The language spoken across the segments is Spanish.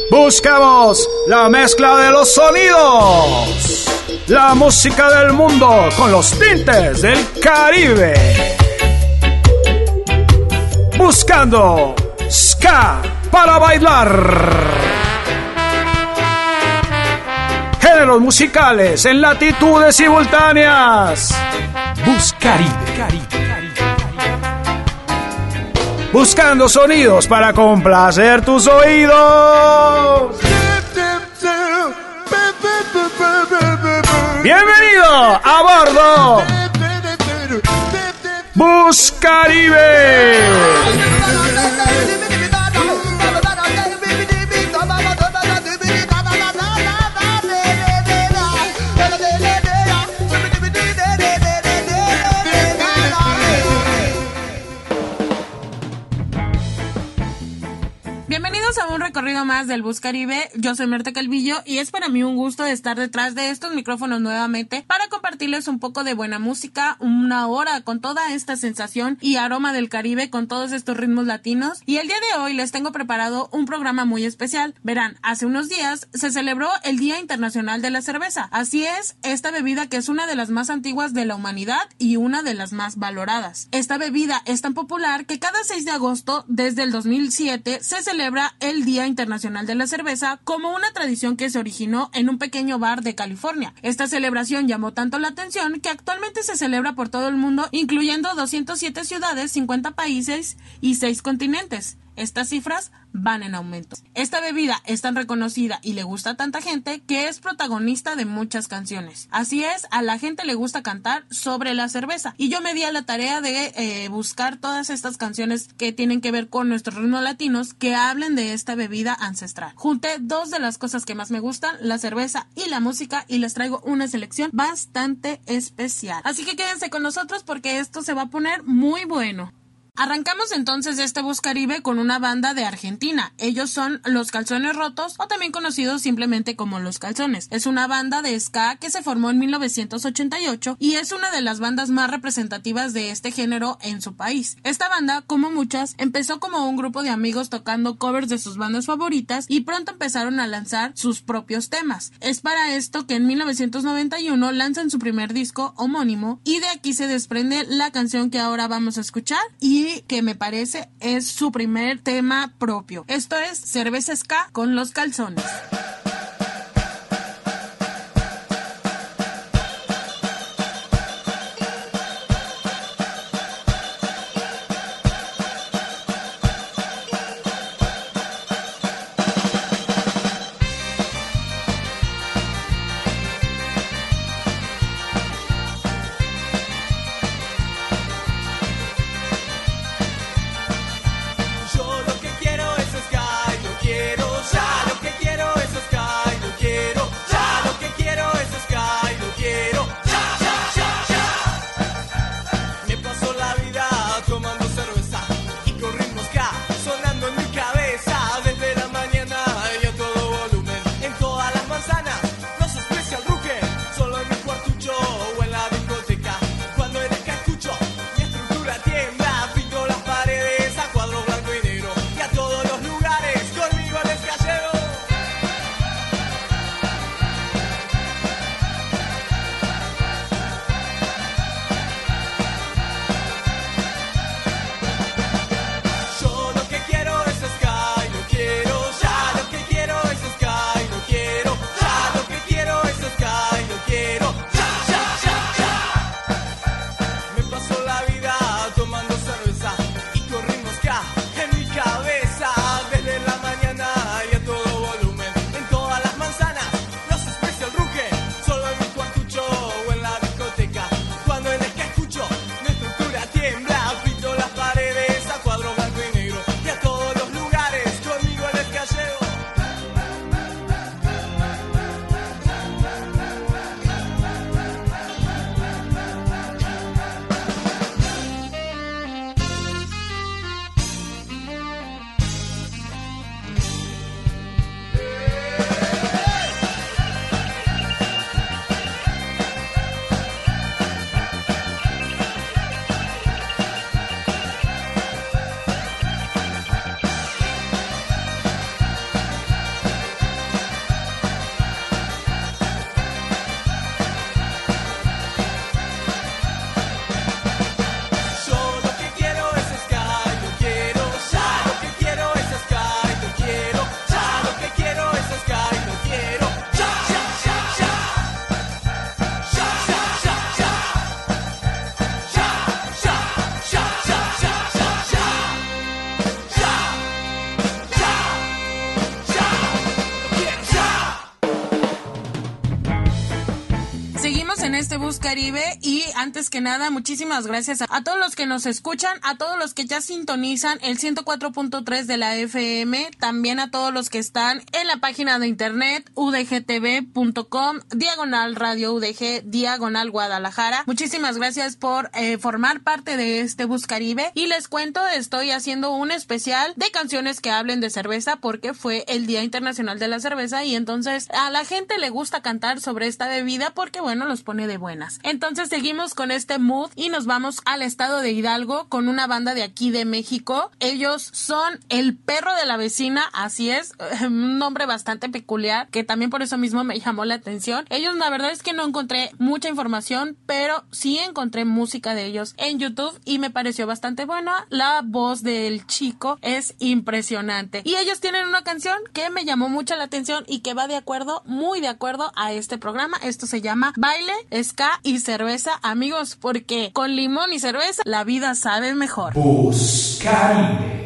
Buscamos la mezcla de los sonidos, la música del mundo con los tintes del Caribe. Buscando ska para bailar. Géneros musicales en latitudes simultáneas. Buscaribe. Buscando sonidos para complacer tus oídos. Bienvenido a bordo Buscaribe. Bienvenidos a un recorrido más del Buscaribe. Yo soy Marta Calvillo y es para mí un gusto estar detrás de estos micrófonos nuevamente para compartirles un poco de buena música, una hora con toda esta sensación y aroma del Caribe con todos estos ritmos latinos. Y el día de hoy les tengo preparado un programa muy especial. Verán, hace unos días se celebró el Día Internacional de la Cerveza. Así es, esta bebida que es una de las más antiguas de la humanidad y una de las más valoradas. Esta bebida es tan popular que cada 6 de agosto desde el 2007 se celebra el Día Internacional de la Cerveza como una tradición que se originó en un pequeño bar de California. Esta celebración llamó tanto la atención que actualmente se celebra por todo el mundo, incluyendo 207 ciudades, 50 países y 6 continentes. Estas cifras van en aumento. Esta bebida es tan reconocida y le gusta a tanta gente que es protagonista de muchas canciones. Así es, a la gente le gusta cantar sobre la cerveza. Y yo me di a la tarea de buscar todas estas canciones que tienen que ver con nuestros ritmos latinos que hablen de esta bebida ancestral. Junté 2 de las cosas que más me gustan, la cerveza y la música, y les traigo una selección bastante especial. Así que quédense con nosotros porque esto se va a poner muy bueno. Arrancamos entonces este Buscaribe con una banda de Argentina. Ellos son Los Calzones Rotos, o también conocidos simplemente como Los Calzones. Es una banda de ska que se formó en 1988 y es una de las bandas más representativas de este género en su país. Esta banda, como muchas, empezó como un grupo de amigos tocando covers de sus bandas favoritas y pronto empezaron a lanzar sus propios temas. Es para esto que en 1991 lanzan su primer disco homónimo y de aquí se desprende la canción que ahora vamos a escuchar y que me parece es su primer tema propio. Esto es Cerveza Ska con Los Calzones. Yo lo que quiero es ska, yo quiero ya, lo que quiero es este Bus Caribe y antes que nada, muchísimas gracias a todos los que nos escuchan, a todos los que ya sintonizan el 104.3 de la FM, también a todos los que están en la página de internet udgtv.com, /radio UDG, /Guadalajara. Muchísimas gracias por formar parte de este Bus Caribe y les cuento, estoy haciendo un especial de canciones que hablen de cerveza porque fue el Día Internacional de la Cerveza y entonces a la gente le gusta cantar sobre esta bebida porque bueno, los pone de buenas. Entonces seguimos con este mood y nos vamos al estado de Hidalgo con una banda de aquí de México. Ellos son El Perro de la Vecina, así es, un nombre bastante peculiar que también por eso mismo me llamó la atención. Ellos, la verdad es que no encontré mucha información, pero sí encontré música de ellos en YouTube y me pareció bastante buena. La voz del chico es impresionante y ellos tienen una canción que me llamó mucho la atención y que va de acuerdo, muy de acuerdo a este programa. Esto se llama Baile, Ska y Cerveza, amigos, porque con limón y cerveza la vida sabe mejor. Bus Caribe.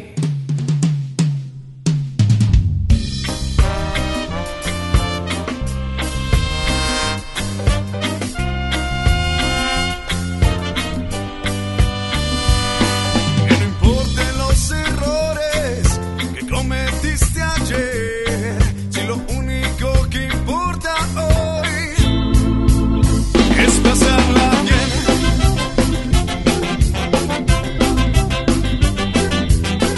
Pasarla bien.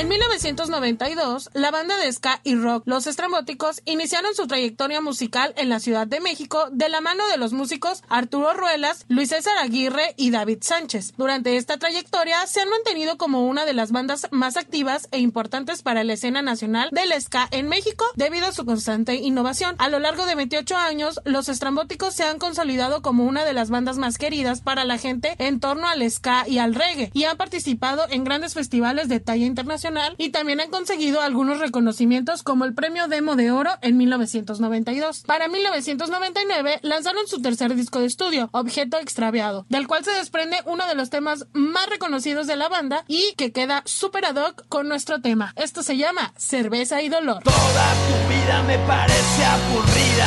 En 1992, la banda de ska y rock Los Estrambóticos iniciaron su trayectoria musical en la Ciudad de México de la mano de los músicos Arturo Ruelas, Luis César Aguirre y David Sánchez. Durante esta trayectoria se han mantenido como una de las bandas más activas e importantes para la escena nacional del ska en México debido a su constante innovación. A lo largo de 28 años, Los Estrambóticos se han consolidado como una de las bandas más queridas para la gente en torno al ska y al reggae, y han participado en grandes festivales de talla internacional y también han conseguido algunos reconocimientos como el Premio Demo de Oro en 1992. Para 1999 lanzaron su tercer disco de estudio, Objeto Extraviado, del cual se desprende uno de los temas más reconocidos de la banda y que queda super ad hoc con nuestro tema. Esto se llama Cerveza y Dolor. Toda tu vida me parece aburrida.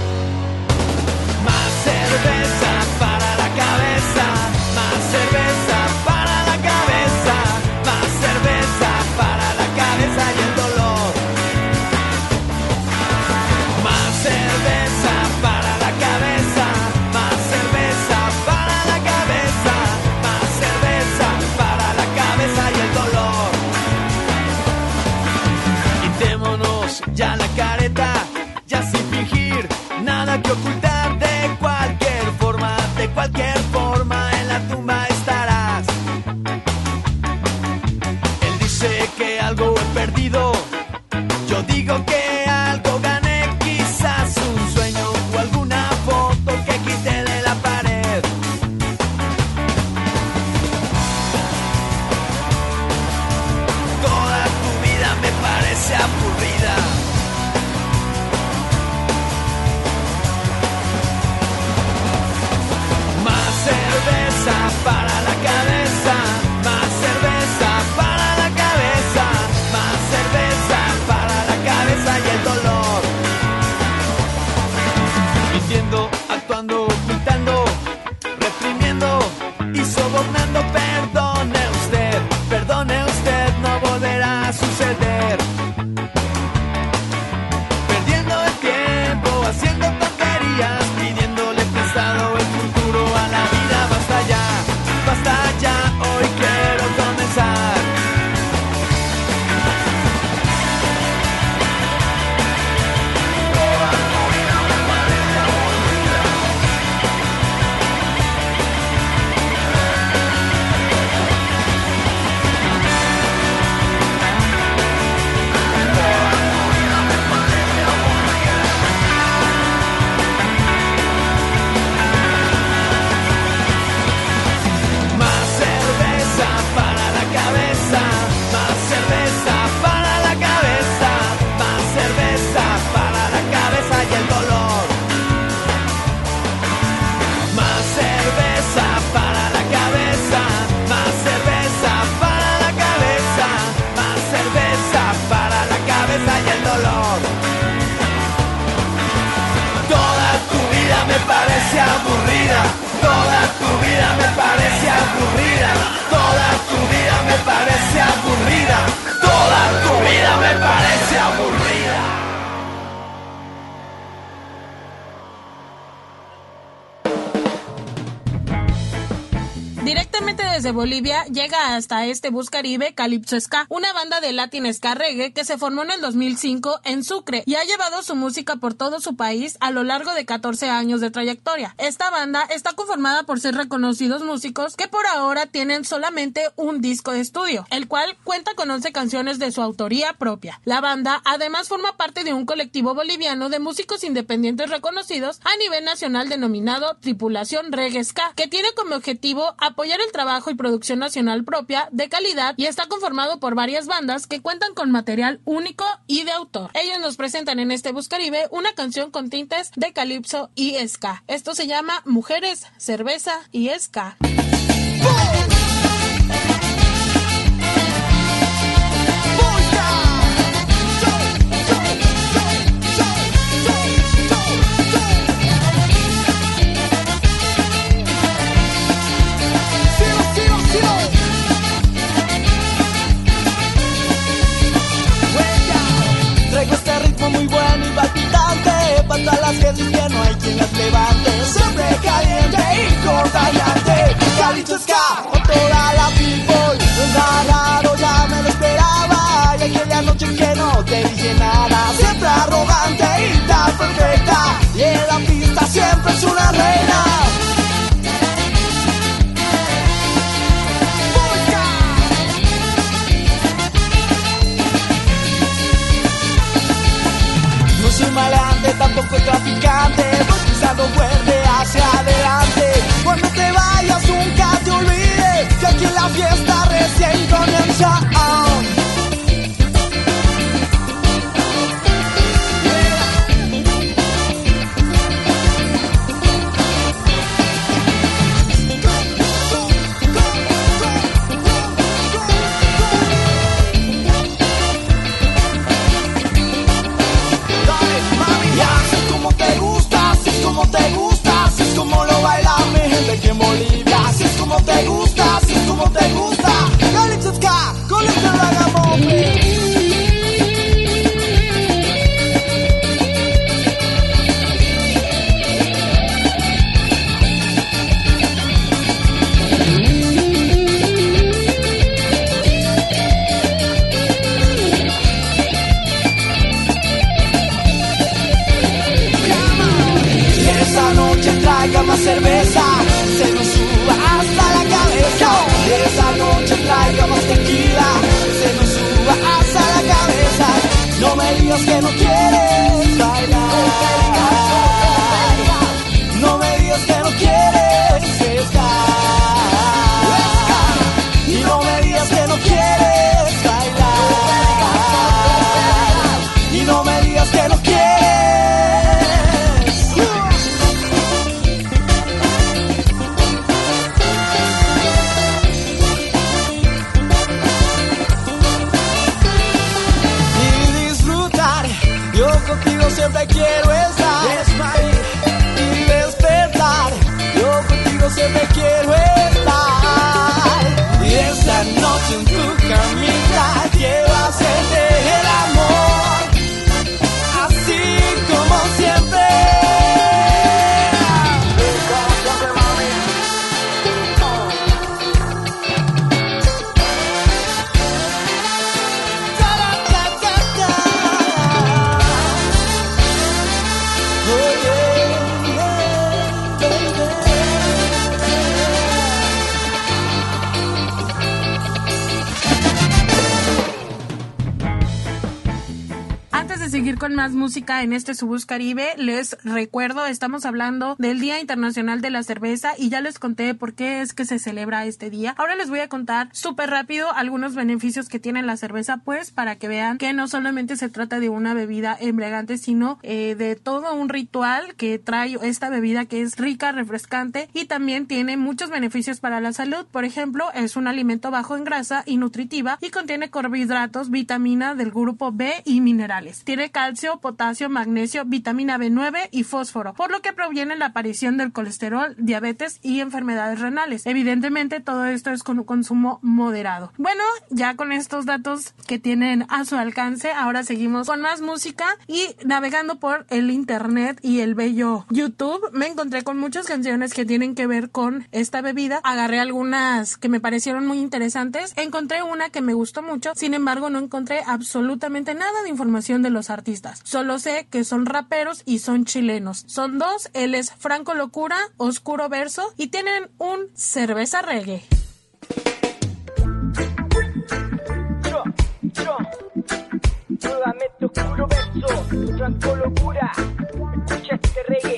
Más cerveza para la cabeza, más cerveza para la cabeza, más cerveza para la cabeza y el dolor. Más cerveza para la cabeza, más cerveza para la cabeza, más cerveza para la cabeza y el dolor. Quitémonos ya la careta, ya sin fingir, nada que ocultar, de cualquier forma en la tumba estarás. Él dice que algo he perdido, yo digo que algo gané, quizás un sueño o alguna foto que quité de la pared. Toda tu vida me parece aburrida. Cerveza para la cabeza, más cerveza para la cabeza, más cerveza para la cabeza y el dolor. Mintiendo, actuando, ocultando, reprimiendo y sobornando. Perdone usted, no volverá a suceder. Perdiendo el tiempo, haciendo tonterías, pidiéndole prestado el futuro a la vida. Basta ya, hoy quiero comenzar. Toda tu vida me parece aburrida. Toda tu vida me parece aburrida. Más cerveza para la cabeza, más cerveza para la cabeza, más cerveza para la cabeza y el dolor. Más cerveza para la cabeza, más cerveza para la cabeza, más cerveza para la cabeza y el dolor. Toda tu vida me parece aburrida. Toda tu vida me parece aburrida. Toda tu vida me parece aburrida. Toda tu vida me parece aburrida. Directamente desde Bolivia llega hasta este Bus Caribe Calypso Ska, una banda de Latin Ska Reggae que se formó en el 2005 en Sucre y ha llevado su música por todo su país a lo largo de 14 años de trayectoria. Esta banda está conformada por 6 reconocidos músicos que por ahora tienen solamente un disco de estudio, el cual cuenta con 11 canciones de su autoría propia. La banda además forma parte de un colectivo boliviano de músicos independientes reconocidos a nivel nacional denominado Tripulación Reggae Ska, que tiene como objetivo apoyar el trabajo y producción nacional propia de calidad y está conformado por varias bandas que cuentan con material único y de autor. Ellos nos presentan en este Bus Caribe una canción con tintes de calipso y ska. Esto se llama Mujeres, Cerveza y Ska. Traigo este ritmo muy bueno y palpitante, para todas las gentes que no hay quien las levante. Siempre caliente y cortallante, Calypso Ska, con toda la people. No es nada raro, ya me lo esperaba. es una reina. No soy maleante, tampoco traficante, voy pisando fuerte hacia adelante. Cuando te vayas nunca te olvides que aquí la fiesta recién comienza. Cerveza, se nos suba hasta la cabeza. Esa noche traiga más tequila, se nos suba hasta la cabeza. No me digas que no quieres bailar, no me digas que no quieres estar, y no me digas que no quieres bailar, y no me digas que no quieres. Siempre quiero estar y despertar. Yo contigo siempre quiero estar. Y esta noche en tu camita quiero hacerte el amor, así como siempre. Seguir con más música en este Su Bus Caribe, les recuerdo, estamos hablando del Día Internacional de la Cerveza y ya les conté por qué es que se celebra este día. Ahora les voy a contar súper rápido algunos beneficios que tiene la cerveza, pues para que vean que no solamente se trata de una bebida embriagante, sino de todo un ritual que trae esta bebida, que es rica, refrescante y también tiene muchos beneficios para la salud. Por ejemplo, es un alimento bajo en grasa y nutritiva y contiene carbohidratos, vitamina del grupo B y minerales. Tiene calcio, potasio, magnesio, vitamina B9 y fósforo, por lo que previene la aparición del colesterol, diabetes y enfermedades renales. Evidentemente, todo esto es con un consumo moderado. Bueno, ya con estos datos que tienen a su alcance, ahora seguimos con más música y navegando por el internet y el bello YouTube, me encontré con muchas canciones que tienen que ver con esta bebida. Agarré algunas que me parecieron muy interesantes. Encontré una que me gustó mucho, sin embargo, no encontré absolutamente nada de información de los artistas. Solo sé que son raperos y son chilenos. Son dos, él es Franco Locura, Oscuro Verso y tienen un Cerveza Reggae. Nuevamente Oscuro Verso, Franco Locura, escucha este reggae.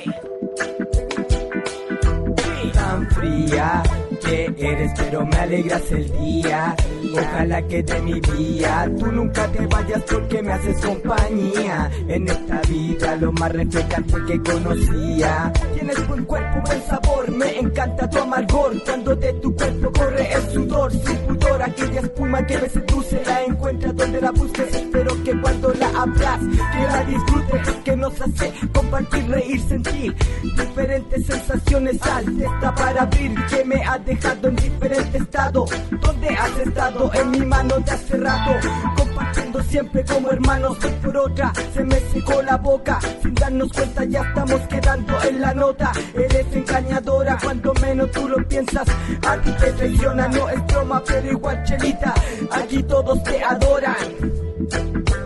Tan fría que eres, pero me alegras el día. Ojalá que de mi vida tú nunca te vayas porque me haces compañía. En esta vida lo más refrescante que conocía. Tienes buen cuerpo, buen sabor, me encanta tu amargor. Cuando de tu cuerpo corre el sudor, sin pudor, aquella espuma que me seduce, la encuentras donde la busques. Espero que cuando la abras, que la disfrutes, que nos hace compartir, reír, sentir diferentes sensaciones. Está para abrir, que me ha dejado en diferente estado. ¿Dónde has estado? En mi mano de hace rato, compartiendo siempre como hermanos. Hoy por otra se me secó la boca, sin darnos cuenta ya estamos quedando en la nota. Eres engañadora cuando menos tú lo piensas. A ti te traiciona, no es broma, pero igual chelita, aquí todos te adoran.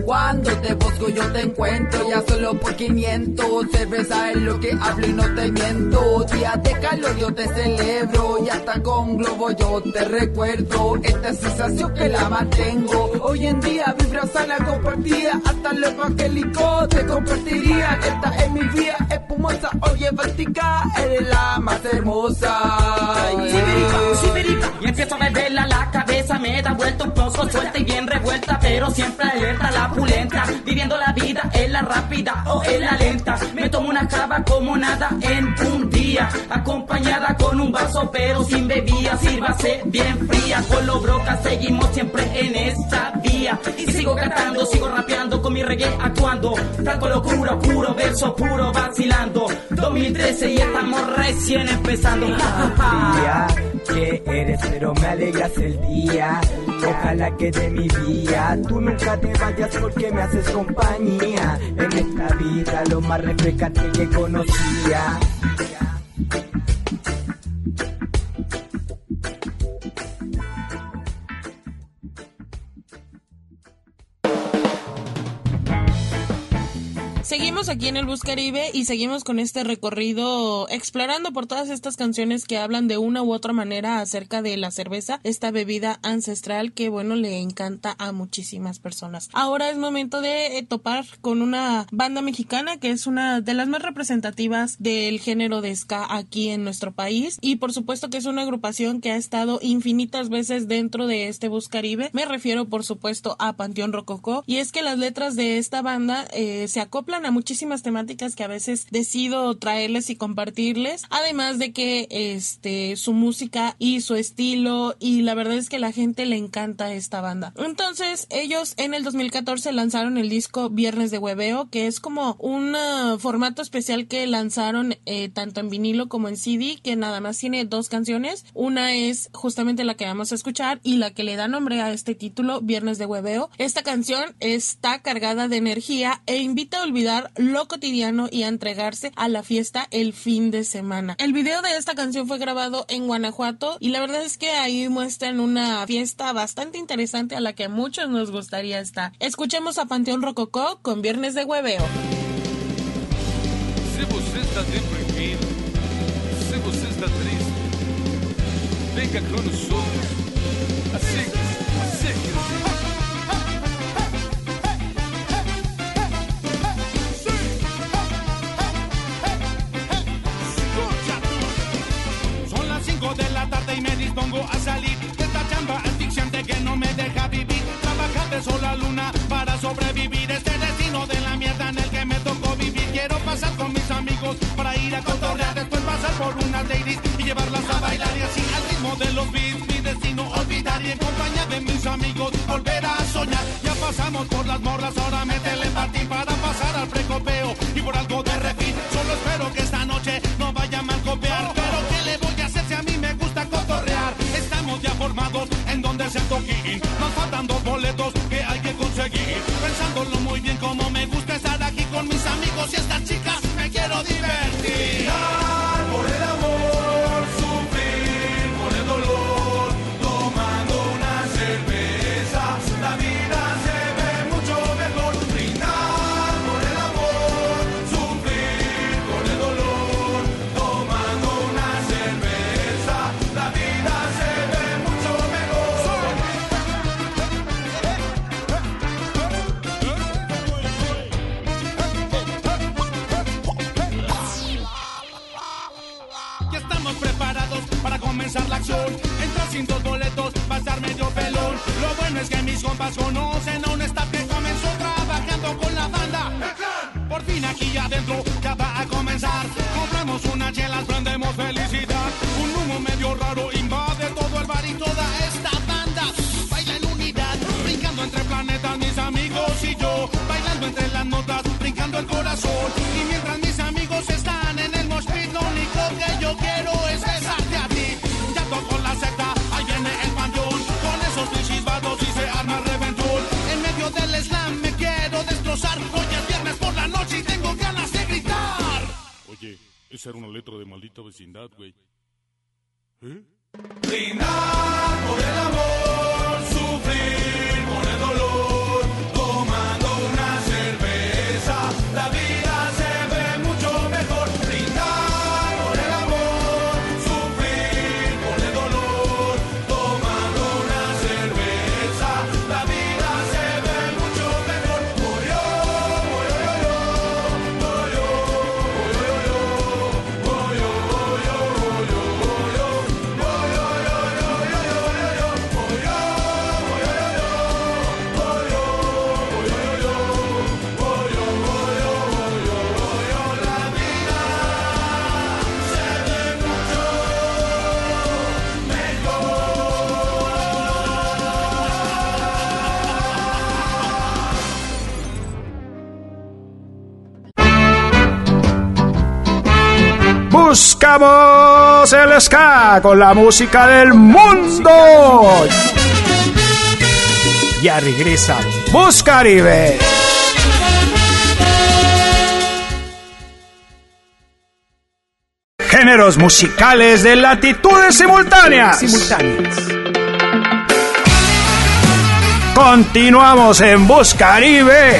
Cuando te busco yo te encuentro, ya solo por 500. Cerveza es lo que hablo y no te miento. Día de calor yo te celebro, y hasta con globo yo te recuerdo. Esta sensación que la mantengo, hoy en día vibra sana compartida. Hasta lo evangélico te compartiría. Esta es mi vida espumosa, oye Báltica, eres la más hermosa. Siberica, y empiezo a beberla la cabeza, me da vuelta un poco suelta y bien revuelta, pero siempre alerta la pulenta, viviendo la vida en la rápida o en la lenta. Me tomo una cava como nada en un día, acompañada con un vaso pero sin bebida, sírvase bien fría. Con los brocas seguimos siempre en esta vía, y sigo cantando, sigo rapeando con mi reggae actuando, franco locura, puro verso, puro vacilando. 2013 y estamos recién empezando. Que eres, pero me alegras el día. Ojalá que de mi vida tú nunca te vayas porque me haces compañía. En esta vida lo más refrescante que conocía. Seguimos aquí en el Bus Caribe y seguimos con este recorrido explorando por todas estas canciones que hablan de una u otra manera acerca de la cerveza, esta bebida ancestral que, bueno, le encanta a muchísimas personas. Ahora es momento de topar con una banda mexicana que es una de las más representativas del género de ska aquí en nuestro país, y por supuesto que es una agrupación que ha estado infinitas veces dentro de este Bus Caribe. Me refiero por supuesto a Panteón Rococó, y es que las letras de esta banda se acoplan a muchísimas temáticas que a veces decido traerles y compartirles, además de que su música y su estilo, y la verdad es que la gente le encanta esta banda. Entonces ellos en el 2014 lanzaron el disco Viernes de Hueveo, que es como un formato especial que lanzaron tanto en vinilo como en CD, que nada más tiene 2 canciones. Una es justamente la que vamos a escuchar y la que le da nombre a este título, Viernes de Hueveo. Esta canción está cargada de energía e invita a olvidar lo cotidiano y a entregarse a la fiesta el fin de semana. El video de esta canción fue grabado en Guanajuato y la verdad es que ahí muestran una fiesta bastante interesante a la que a muchos nos gustaría estar. Escuchemos a Panteón Rococó con Viernes de Hueveo. Se você está deprimido, se você está triste, venga con nosotros. Así. De la tarde y me dispongo a salir de esta chamba asfixiante que no me deja vivir. Trabajar de sol a luna para sobrevivir, este destino de la mierda en el que me tocó vivir. Quiero pasar con mis amigos para ir a cotorrear, después pasar por unas ladies y llevarlas a bailar, y así al ritmo de los beats mi destino olvidar, y en compañía de mis amigos volver a soñar. Ya pasamos por las morras, ahora métele patín para pasar al precopeo y por algo de refil. Solo espero que esta noche no vaya a mal copiar, pero ¿qué le voy a hacer si a mí me gusta cotorrear? Estamos ya formados en donde se toquín, nos faltan 2 boletos que hay que conseguir. Pensándolo muy bien, como me gusta estar aquí con mis amigos y estas chicas, me quiero divertir. Por el amor, sufrir por el dolor, tomando una cerveza, la vida se ve mucho mejor. Brindar por el amor, sufrir por el dolor, tomando una cerveza, la vida se ve mucho mejor. Ya estamos preparados para comenzar la acción. Entra sin 2 boletos, va a estar medio pelón. Lo bueno es que mis compas conocen a un staff que comenzó trabajando con la banda. Por fin aquí adentro ya va a comenzar. Compramos unas chelas, prendemos felicidad. Un humo medio raro invade todo el bar y toda esta banda baila en unidad, brincando entre planetas mis amigos y yo, bailando entre las notas, brincando el corazón. Y mientras mis amigos están en el mosh pit, lo único que yo quiero es besarte a ti. Ya tocó la secta, ahí viene el panteón, con esos chispados y se arma el reventón. En medio del slam me quiero destrozar. Hoy es viernes por la noche y tengo ganas de gritar. Oye, esa era una letra de Maldita Vecindad, güey. ¿Eh? Brindar por el amor, sufrir por el dolor, tomando buscamos el ska con la música del mundo. Ya regresa Buscaribe. Géneros musicales de latitudes simultáneas. Continuamos en Buscaribe.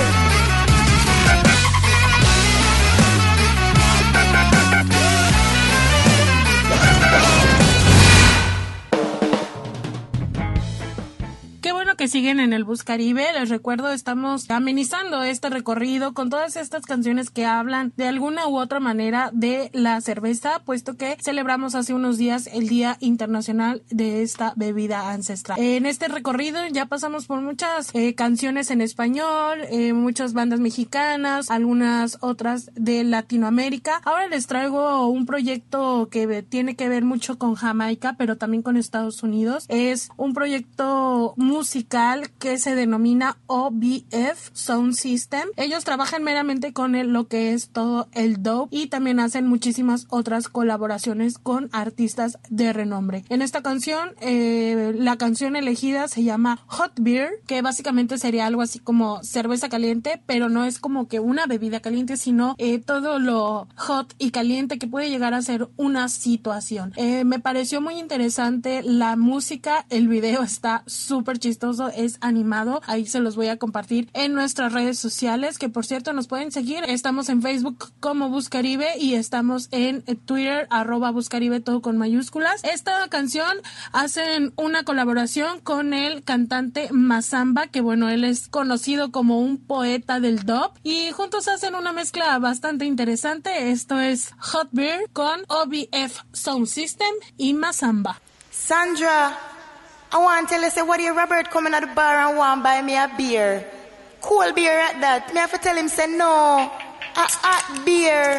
Que siguen en el Buscaribe, les recuerdo, estamos amenizando este recorrido con todas estas canciones que hablan de alguna u otra manera de la cerveza, puesto que celebramos hace unos días el Día Internacional de esta bebida ancestral. En este recorrido ya pasamos por muchas canciones en español, muchas bandas mexicanas, algunas otras de Latinoamérica. Ahora les traigo un proyecto que tiene que ver mucho con Jamaica, pero también con Estados Unidos. Es un proyecto musical que se denomina OBF Sound System. Ellos trabajan meramente con lo que es todo el dub y también hacen muchísimas otras colaboraciones con artistas de renombre. En esta canción, la canción elegida se llama Hot Beer, que básicamente sería algo así como cerveza caliente, pero no es como que una bebida caliente, sino todo lo hot y caliente que puede llegar a ser una situación. Me pareció muy interesante la música, el video está súper chistoso, es animado, ahí se los voy a compartir en nuestras redes sociales, que por cierto nos pueden seguir, estamos en Facebook como Buscaribe y estamos en Twitter @Buscaribe, todo con mayúsculas. Esta canción hacen una colaboración con el cantante Mazamba, que bueno, él es conocido como un poeta del dub, y juntos hacen una mezcla bastante interesante. Esto es Hot Beer con OBF Sound System y Mazamba. Sandra, I want to tell you, say, what your Robert coming at the bar and want buy me a beer? Cool beer at that. Me have to tell him, say, no, a hot beer.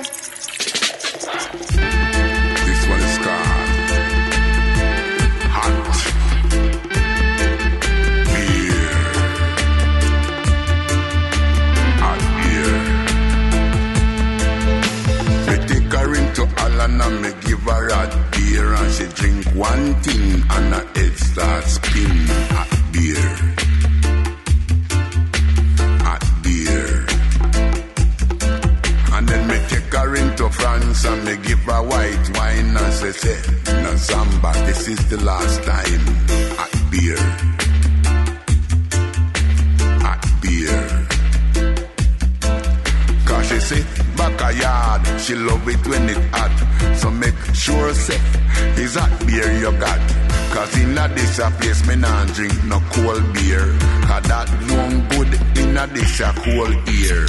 This one is called Hot Beer. Hot beer. Me take her into Alan and me give her hot beer, and she drink one thing and her head starts spin. Hot beer. Hot beer. And then me take her into France and me give her white wine and say, no Zamba, this is the last time. Hot beer. Hot beer. Cause she say, back a yard, she love it when it hot. So make sure say, it's hot beer you got. Cause in a dish a place me nah drink no cold beer. Cause that won't good in a dish a cold ear.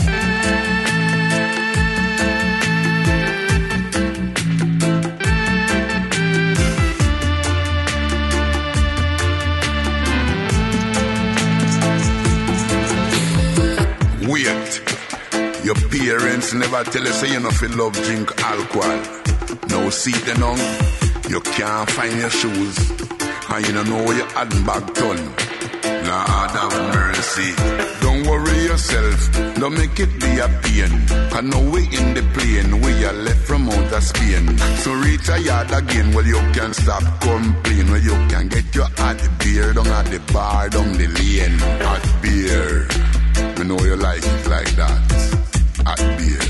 Wait, your parents never tell you say you know feel love drink alcohol. Now see them on, you can't find your shoes, and you don't know where your hand bag done. Lord have mercy, don't worry yourself, don't make it be a pain. I know we in the plane, we are left from outer Spain. So reach a yard again, well you can stop complain. Well you can get your hot beer down at the bar, down the lane. Hot beer, you know you like it like that. Hot beer.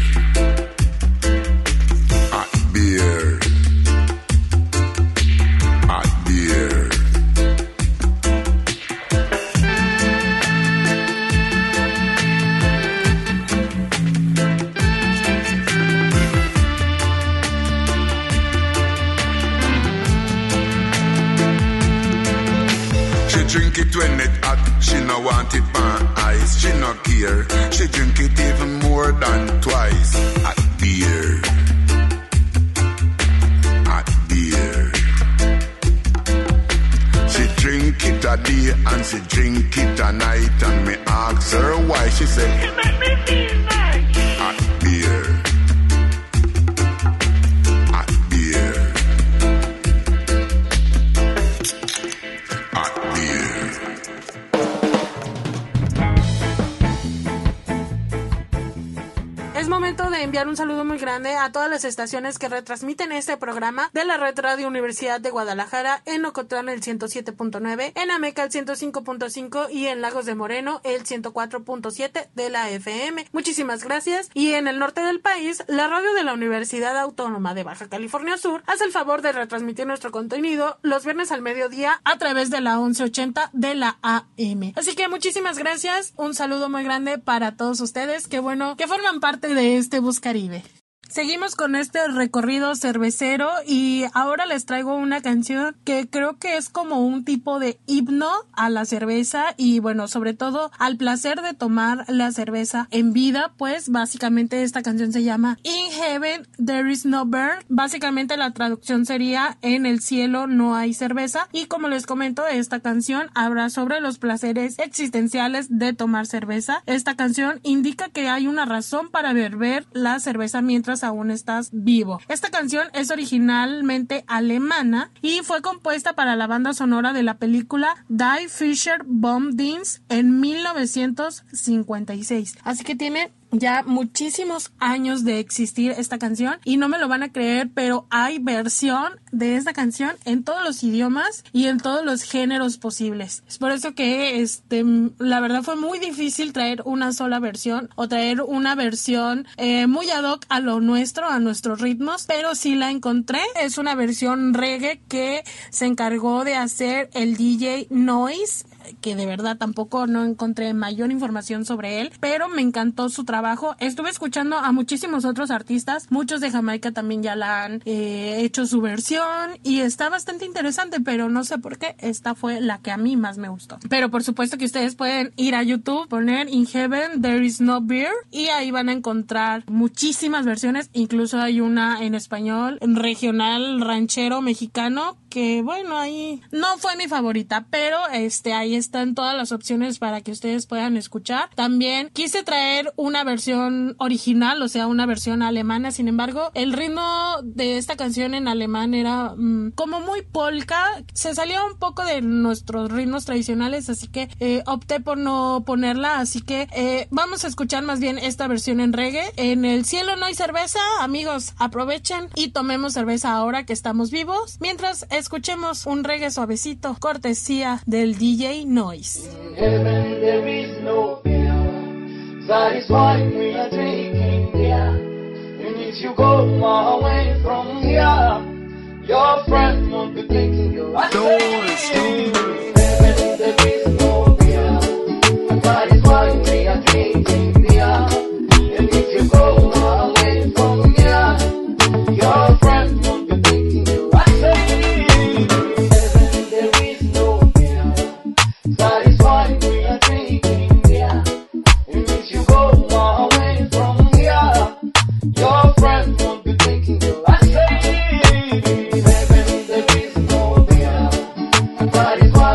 Hot beer. Hot beer. She drink it when it hot, she no want it on ice, she no care. She drink it even more than twice. Hot beer. Hot beer. She drink it a day and she drink it a night, and me ask her why, she say, it make me feel nice. Hot beer. Hot beer. Hot beer. momento de enviar un saludo muy grande a todas las estaciones que retransmiten este programa de la Red Radio Universidad de Guadalajara, en Ocotlán el 107.9, en Ameca el 105.5 y en Lagos de Moreno el 104.7 de la FM. Muchísimas gracias. Y en el norte del país, la radio de la Universidad Autónoma de Baja California Sur hace el favor de retransmitir nuestro contenido los viernes al mediodía a través de la 1180 de la AM. Así que muchísimas gracias, un saludo muy grande para todos ustedes, qué bueno que forman parte de este Bus Caribe. Seguimos con este recorrido cervecero y ahora les traigo una canción que creo que es como un tipo de himno a la cerveza y bueno, sobre todo al placer de tomar la cerveza en vida, pues básicamente esta canción se llama In Heaven There Is No Beer. Básicamente la traducción sería En el cielo no hay cerveza y como les comento, esta canción habla sobre los placeres existenciales de tomar cerveza. Esta canción indica que hay una razón para beber la cerveza mientras aún estás vivo. Esta canción es originalmente alemana y fue compuesta para la banda sonora de la película Die Fischer Bombdienst en 1956. Así que tiene ya muchísimos años de existir esta canción y no me lo van a creer, pero hay versión de esta canción en todos los idiomas y en todos los géneros posibles. Es por eso que la verdad fue muy difícil traer una sola versión o traer una versión muy ad hoc a lo nuestro, a nuestros ritmos, pero sí la encontré. Es una versión reggae que se encargó de hacer el DJ Noise, que de verdad tampoco no encontré mayor información sobre él, pero me encantó su trabajo. Estuve escuchando a muchísimos otros artistas, muchos de Jamaica también ya la han hecho su versión y está bastante interesante, pero no sé por qué esta fue la que a mí más me gustó. Pero por supuesto que ustedes pueden ir a YouTube, poner In Heaven There Is No Beer y ahí van a encontrar muchísimas versiones, incluso hay una en español, regional, ranchero, mexicano, que bueno, ahí no fue mi favorita, pero ahí están todas las opciones para que ustedes puedan escuchar. También quise traer una versión original, o sea, una versión alemana. Sin embargo, el ritmo de esta canción en alemán era como muy polka. Se salía un poco de nuestros ritmos tradicionales, así que opté por no ponerla. Así que vamos a escuchar más bien esta versión en reggae. En el cielo no hay cerveza, amigos, aprovechen y tomemos cerveza ahora que estamos vivos, mientras escuchemos un reggae suavecito, cortesía del DJ Noise. In heaven there is no fear. That is why we are drinking beer. And if you go away from here, your friend won't be taking you. In heaven there is no fear. That is why we are drinking beer. And if you go away from here, your friend won't be taking you. I say, in heaven there is no fear. That is why we are drinking beer. And if you go away from here, your friend won't be taking you. I say, in heaven there is no fear. That is why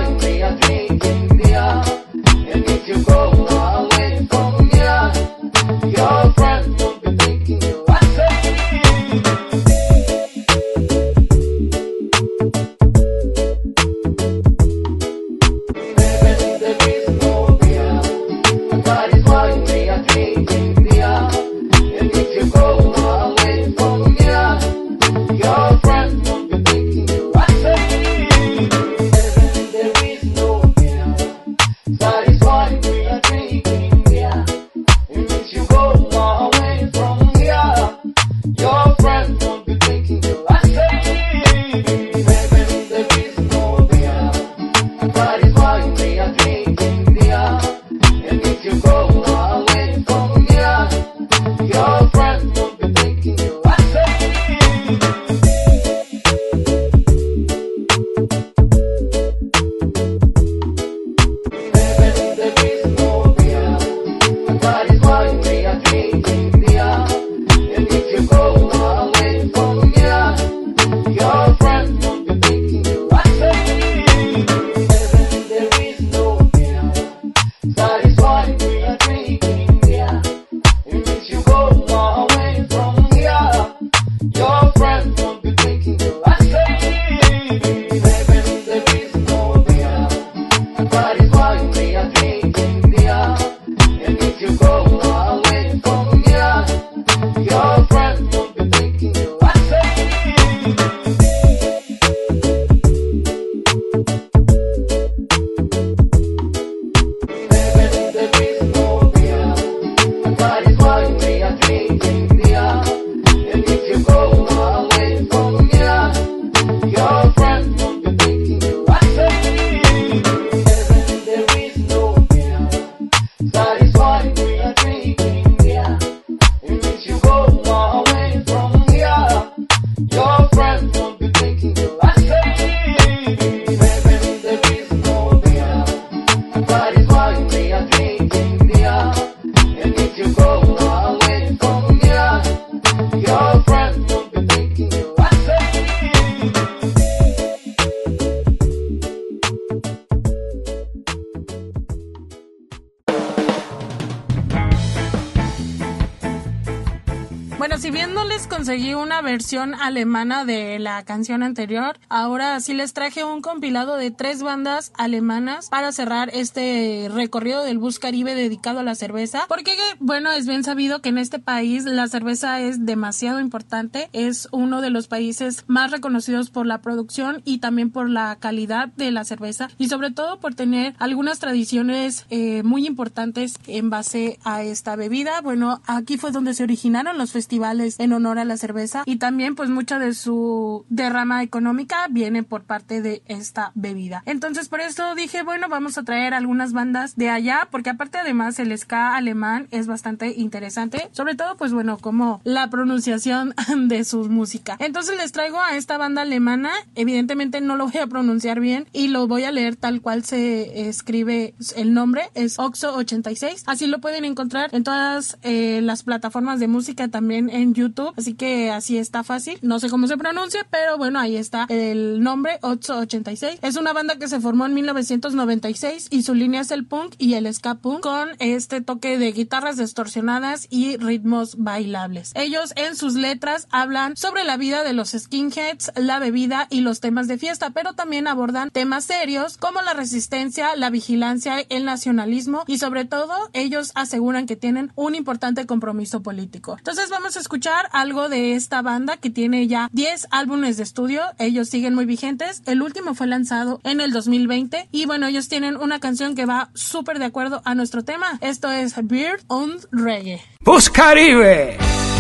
si bien no les conseguí una versión alemana de la canción anterior, ahora sí les traje un compilado de 3 bandas alemanas para cerrar este recorrido del Bus Caribe dedicado a la cerveza, porque bueno, es bien sabido que en este país la cerveza es demasiado importante, es uno de los países más reconocidos por la producción y también por la calidad de la cerveza y sobre todo por tener algunas tradiciones muy importantes en base a esta bebida. Bueno, aquí fue donde se originaron los festivales en honor a la cerveza y también pues mucha de su derrama económica viene por parte de esta bebida. Entonces por eso dije, bueno, vamos a traer algunas bandas de allá, porque aparte además el ska alemán es bastante interesante, sobre todo pues bueno, como la pronunciación de su música. Entonces les traigo a esta banda alemana, evidentemente no lo voy a pronunciar bien y lo voy a leer tal cual se escribe el nombre, es Oxo 86, así lo pueden encontrar en todas las plataformas de música, también en YouTube, así que así está fácil, no sé cómo se pronuncia, pero bueno, ahí está el nombre, Oxo 86. Es una banda que se formó en 1996 y su línea es el punk y el ska punk con este toque de guitarras distorsionadas y ritmos bailables. Ellos en sus letras hablan sobre la vida de los skinheads, la bebida y los temas de fiesta, pero también abordan temas serios como la resistencia, la vigilancia, el nacionalismo y sobre todo ellos aseguran que tienen un importante compromiso político. Entonces vamos a escuchar algo de esta banda que tiene ya 10 álbumes de estudio, ellos siguen muy vigentes, el último fue lanzado en el 2020 y bueno, ellos tienen una canción que va súper de acuerdo a nuestro tema, esto es Beer und Reggae. Bus Caribe.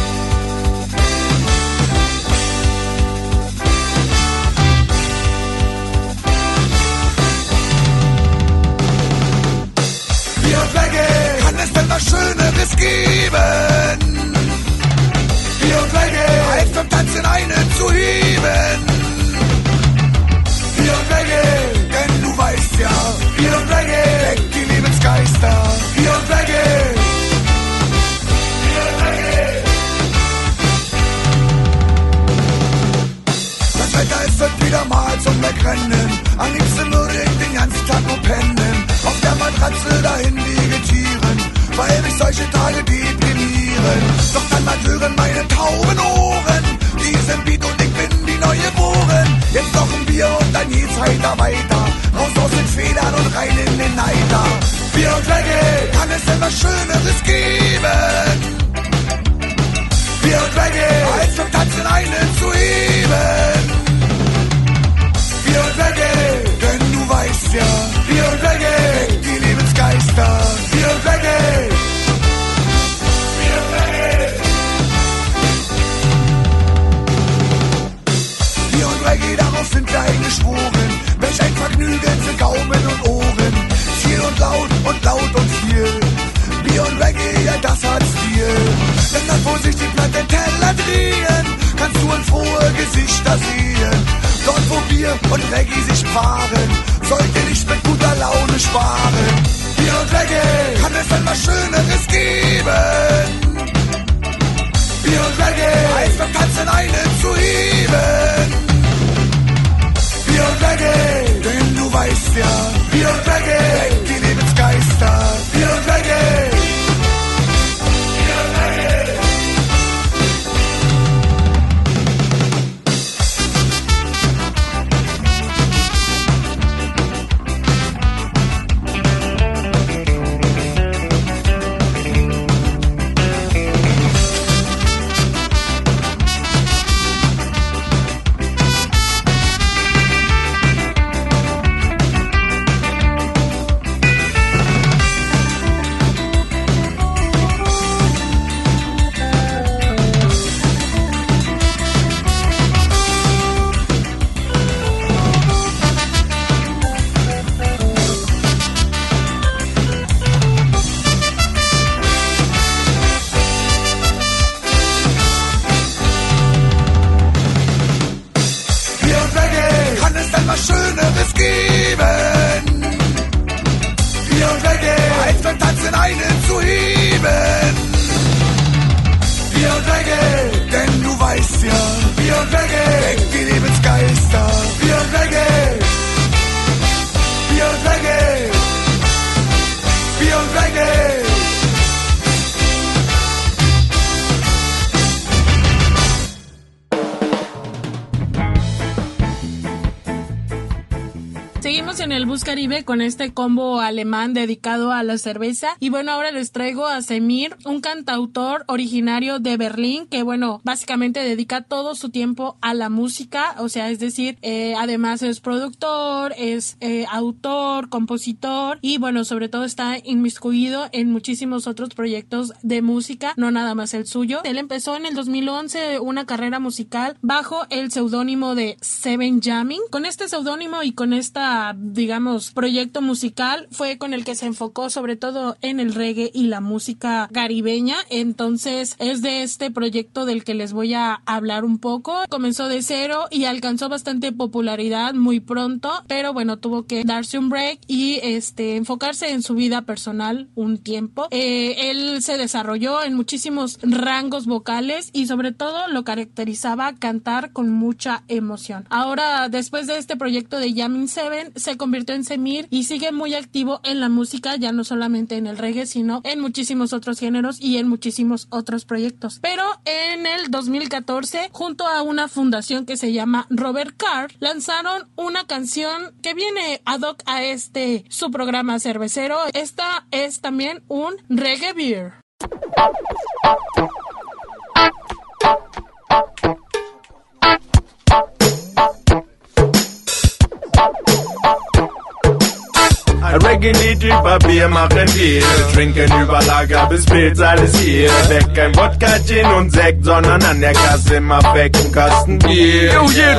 Bier und Reggae, kann es denn was Schöneres geben? Bier und Reggae, heißt beim Tanzen einen zu heben. Bier und Reggae, denn du weißt ja, Bier und Reggae, weckt die Lebensgeister. Bier und Reggae, Bier und Reggae. Das Wetter ist heute wieder mal zum Wegrennen. Am liebsten würde ich den ganzen Tag nur pennen. Auf der Matratze dahin vegetieren, weil mich solche Tage deprimieren. Doch dann mal hören meine tauben Ohren diesen Beat und ich bin wie Neugeboren. Jetzt noch ein Bier und dann geht's heiter weiter. Raus aus den Federn und rein in den Neiter. Bier und Reggae, kann es denn was Schöneres geben? Bier und Reggae, als zum Tanzen einen zu heben. Bier und Reggae, denn du weißt ja, Bier und Reggae, die Lebensgeister. Bier und Reggae, Bier und Reggae. Bier und Reggae, darauf sind wir eingeschworen. Welch ein Vergnügen für Gaumen und Ohren. Viel und laut und viel. Bier und Reggae, ja das hat Stil. Denn dann wo sich die Plattenteller drehen, kannst du in frohe Gesichter sehen. Dort wo Bier und Reggae sich paaren, sollte nicht mit guter Laune sparen. Bier und Reggae, kann es denn was Schöneres geben? Bier und Reggae, heißt beim Tanzen einen zu heben. Bier und Reggae, denn du weißt ja, Bier und Reggae, die Lebensgeister. Bier und Reggae, Bier und Reggae. en el Bus Caribe con este combo alemán dedicado a la cerveza. Y bueno, ahora les traigo a Semir, un cantautor originario de Berlín que bueno, básicamente dedica todo su tiempo a la música, o sea, es decir, además es productor, es autor, compositor y bueno, sobre todo está inmiscuido en muchísimos otros proyectos de música, no nada más el suyo. Él empezó en el 2011 una carrera musical bajo el seudónimo de Seven Jamming. Con este seudónimo y con esta, digamos, proyecto musical fue con el que se enfocó sobre todo en el reggae y la música caribeña. Entonces es de este proyecto del que les voy a hablar un poco. Comenzó de cero y alcanzó bastante popularidad muy pronto, pero bueno, tuvo que darse un break y enfocarse en su vida personal un tiempo. Él se desarrolló en muchísimos rangos vocales y sobre todo lo caracterizaba cantar con mucha emoción. Ahora, después de este proyecto de Jamming 7, se convirtió en Semir y sigue muy activo en la música, ya no solamente en el reggae, sino en muchísimos otros géneros y en muchísimos otros proyectos. Pero en el 2014, junto a una fundación que se llama Robert Carr, lanzaron una canción que viene ad hoc a su programa cervecero. Esta es también un reggae beer. Ein Reggae-Lied über Bier machen wir. Trinken über Lager bis Pilz, alles hier. Weg kein Wodka, Gin und Sekt, sondern an der Kasse immer weg ein Kasten Bier.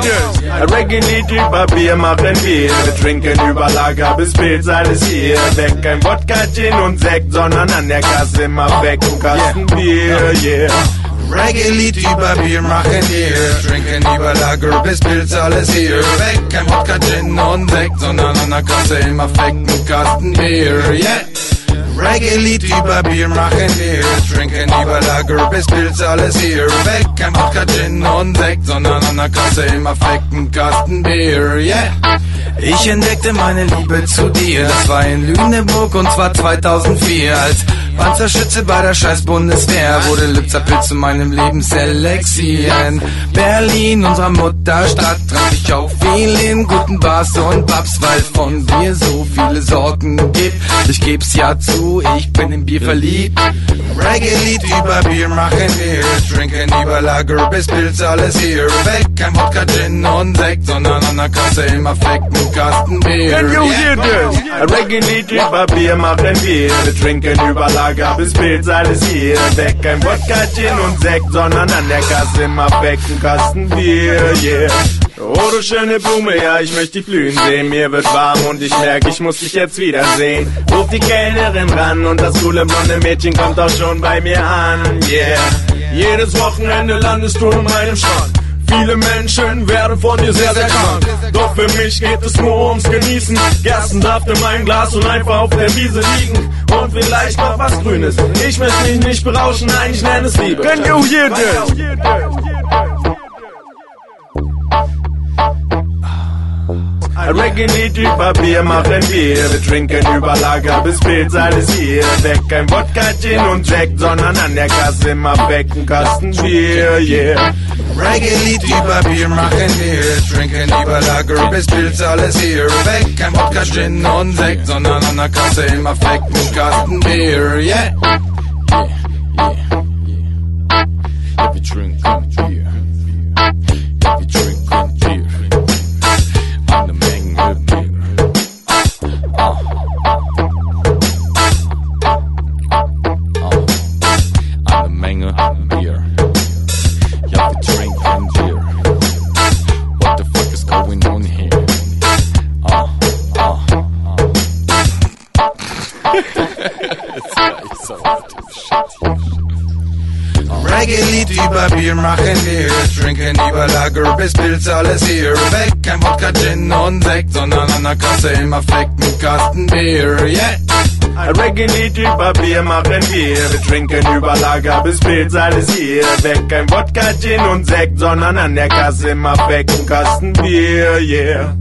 Ein Reggae-Lied über Bier machen wir. Trinken über Lager bis Pilz, alles hier. Weg kein Wodka, Gin und Sekt, sondern an der Kasse immer weg ein Kasten Bier, yeah. Reggae-Lied über Bier machen wir. Trinken über Lager bis Pilz, alles hier. Weg, kein Wodka, Gin und Sekt, sondern an der Kasse immer weg ein Kasten Bier, yeah. Reggae-Lied über Bier machen wir. Trinken über Lager bis Pilz, alles hier. Weg, kein Wodka, Gin und Sekt, sondern an der Kasse immer weg ein Kasten Bier, yeah. Ich entdeckte meine Liebe zu dir. Das war in Lüneburg und zwar 2004. Als Panzerschütze bei der scheiß Bundeswehr wurde Lützerath zu meinem Lebenselixier. In Berlin, unserer Mutterstadt, traf ich auch viel in guten Bars und Pubs, weil von Bier so viele Sorten gibt. Ich geb's ja zu, ich bin in Bier verliebt. Reggae-Lied über Bier machen wir. Trinken über Lager bis Pilz, alles hier. Weg, kein Wodka, Gin und Sekt, sondern an der Kasse immer weg ein Kasten Bier. Can you hear this? Ein Reggae-Lied über Bier machen wir. Wir trinken über Lager bis Pilz, alles hier. Weg kein Wodka, Gin und Sekt, sondern an der Kasse immer weg ein Kasten Bier, yeah. Oh, du schöne Blume, ja, ich möchte dich blühen sehen. Mir wird warm und ich merke, ich muss dich jetzt wiedersehen. Ruf die Kellnerin ran und das coole blonde Mädchen kommt auch schon bei mir an, yeah. Jedes Wochenende landest du in meinem Schrank. Viele Menschen werden von dir sehr, sehr krank. Doch für mich geht es nur ums Genießen. Gerstensaft in meinem Glas und einfach auf der Wiese liegen. Und vielleicht noch was Grünes. Ich möchte mich nicht berauschen, nein, ich nenne es Liebe. Can you hear this? Ein Reggae-Lied über Bier machen wir. Wir trinken über Lager bis Pilz, alles hier. Weg kein Wodka, Gin und Sekt, sondern an der Kasse immer weg ein Kasten Bier, yeah. Reggae-Lied über Bier machen wir. Trinken über Lager bis Pilz, alles hier. Weg, kein Wodka, Gin und Sekt, sondern an der Kasse immer weg ein Kasten Bier, yeah. Yeah, yeah, yeah. If you drink beer, if you drink beer, eine Menge Bier. Eine Menge Bier. Ja, wir trinken Bier. What the fuck is going on here? Reggae-Lied über Bier machen wir. Trinken über Lager bis Pilz, alles hier. Weg, kein Wodka, Gin und Sekt, sondern an der Kasse immer weg ein Kasten Bier, yeah. Ein Reggae-Lied über Bier machen wir. Wir trinken über Lager bis Pilz, alles hier. Weg kein Wodka, Gin und Sekt, sondern an der Kasse immer weg ein Kasten Bier, yeah.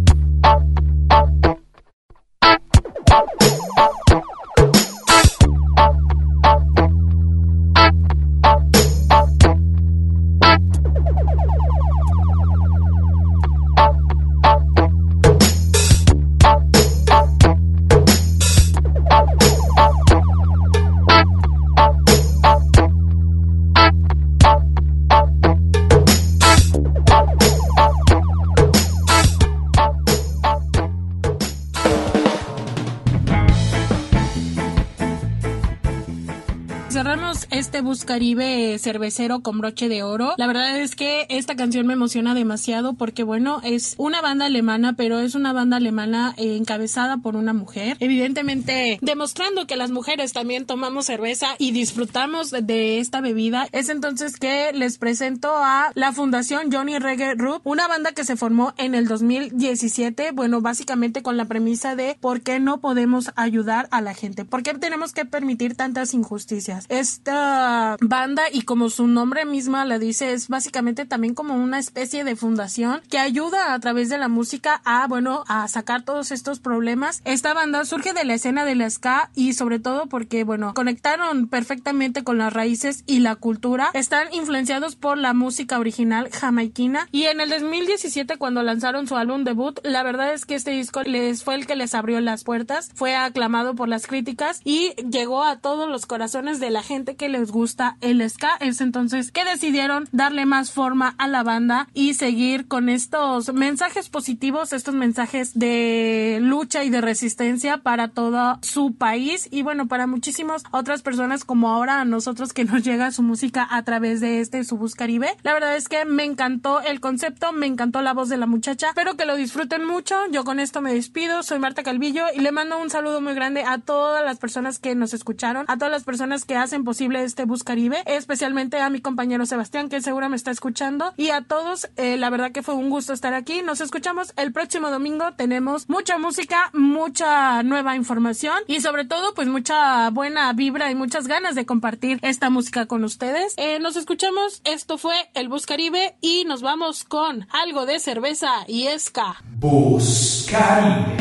cerrarnos este Bus Caribe cervecero con broche de oro, la verdad es que esta canción me emociona demasiado porque, bueno, es una banda alemana, pero es una banda alemana encabezada por una mujer, evidentemente demostrando que las mujeres también tomamos cerveza y disfrutamos de esta bebida. Es entonces que les presento a la Fundación Johnny Reggae Rupp, una banda que se formó en el 2017, bueno, básicamente con la premisa de por qué no podemos ayudar a la gente, por qué tenemos que permitir tantas injusticias. Esta banda, y como su nombre misma la dice, es básicamente también como una especie de fundación que ayuda a través de la música a, bueno, a sacar todos estos problemas. Esta banda surge de la escena de la ska y sobre todo porque, bueno, conectaron perfectamente con las raíces y la cultura. Están influenciados por la música original jamaiquina y en el 2017, cuando lanzaron su álbum debut, la verdad es que este disco fue el que les abrió las puertas, fue aclamado por las críticas y llegó a todos los corazones de la gente que les gusta el ska. Es entonces que decidieron darle más forma a la banda y seguir con estos mensajes positivos, estos mensajes de lucha y de resistencia para todo su país y, bueno, para muchísimas otras personas como ahora a nosotros que nos llega su música a través de su Bus Caribe. La verdad es que me encantó el concepto, me encantó la voz de la muchacha. Espero que lo disfruten mucho. Yo con esto me despido. Soy Marta Calvillo y le mando un saludo muy grande a todas las personas que nos escucharon, a todas las personas que hacen posible este Bus Caribe, especialmente a mi compañero Sebastián, que seguro me está escuchando, y a todos. La verdad que fue un gusto estar aquí. Nos escuchamos el próximo domingo. Tenemos mucha música, mucha nueva información y sobre todo pues mucha buena vibra y muchas ganas de compartir esta música con ustedes. Nos escuchamos. Esto fue el Bus Caribe y nos vamos con algo de cerveza y ska. Bus Caribe.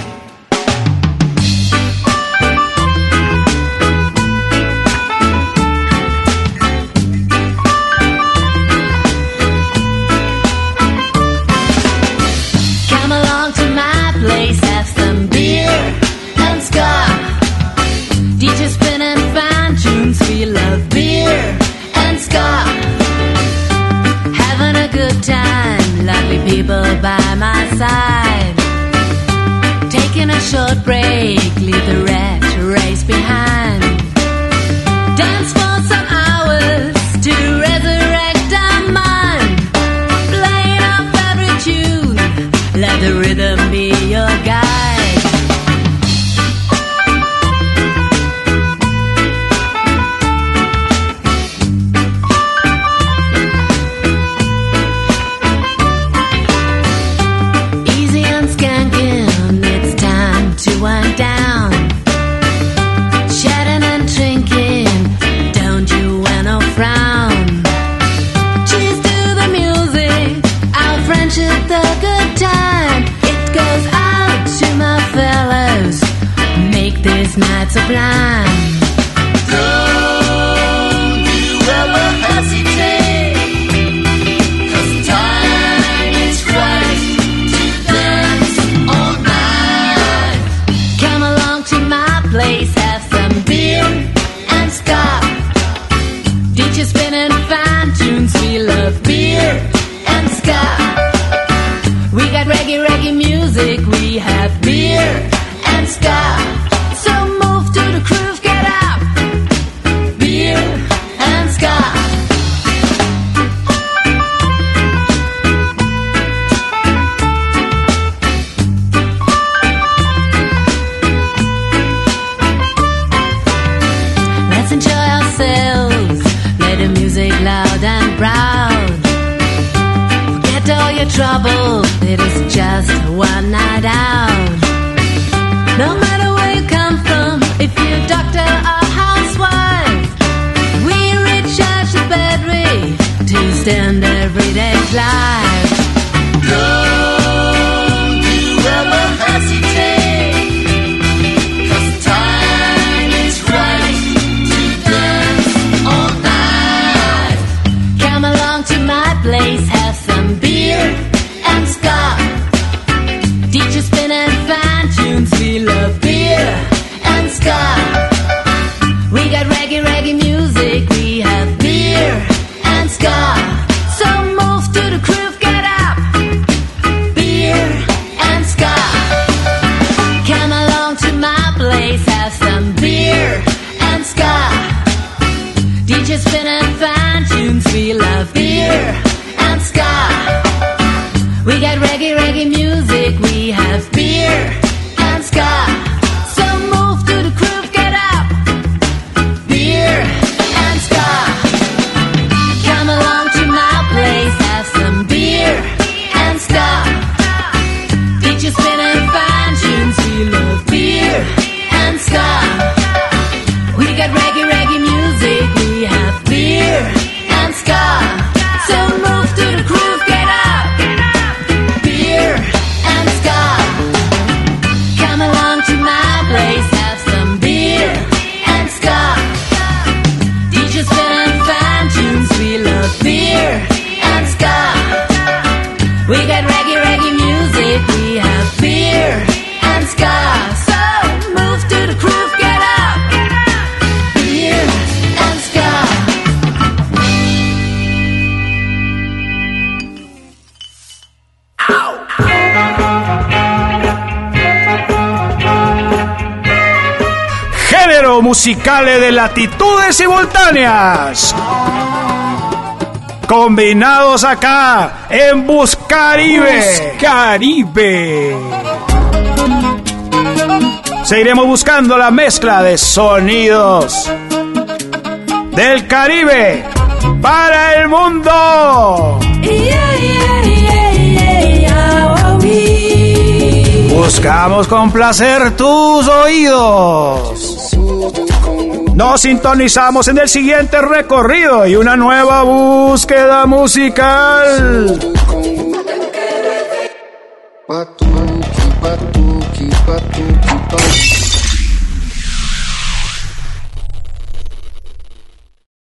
DJ spinning fine tunes, we love beer and ska. Having a good time, lovely people by my side. Taking a short break, leave the rat race behind. Dance for some hours to resurrect our mind. Playing our favorite tune, let the rhythm be your guide. Not sublime. Don't you ever hesitate, 'cause time is right to dance all night. Come along to my place, have some beer and ska. DJ spinning fine tunes, we love beer and ska. We got reggae music, we have beer and ska. Trouble, it is just one night out. No matter where you come from, if you're a doctor or housewife, we recharge the battery to stand everyday's life. Don't you ever hesitate, 'cause time is right to dance all night. Come along to my place, have some beer and ska. DJ spinning fine tunes, we love beer and ska. We got reggae music, we have beer and ska. So move to the groove, get DJ spinning fine tunes. We love beer and ska. We got reggae music. We have beer and ska. So move to the groove, get up. Beer and ska. Come along to my place, have some beer and ska. DJ spinning fine tunes. We love beer and ska. We got reggae music. We have beer and ska. So move to the groove, get up. Beer and ska. Come along to my place, have some beer and ska. DJ spinning fine tunes. We love beer and ska. We got reggae music. We have beer and ska. So move to the groove, get up. Beer and ska. Género musicales de latitudes simultáneas. Combinados acá en Buscaribe. Buscaribe. Seguiremos buscando la mezcla de sonidos del Caribe para el mundo. Buscamos complacer tus oídos. Nos sintonizamos en el siguiente recorrido y una nueva búsqueda musical. Batuque, batuque, batuque, batuque.